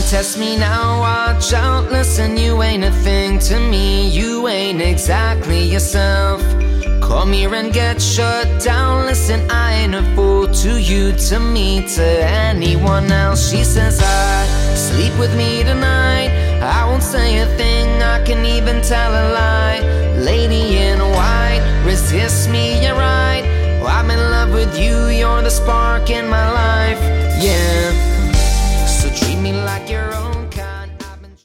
Test me now, watch out, listen, you ain't a thing to me. You ain't exactly yourself. Come here and get shut down. Listen, I ain't a fool to you, to me, to anyone else. She says, sleep with me tonight. I won't say a thing, I can even tell a lie. Lady in white, resist me, you're right. I'm in love with you, you're the spark in my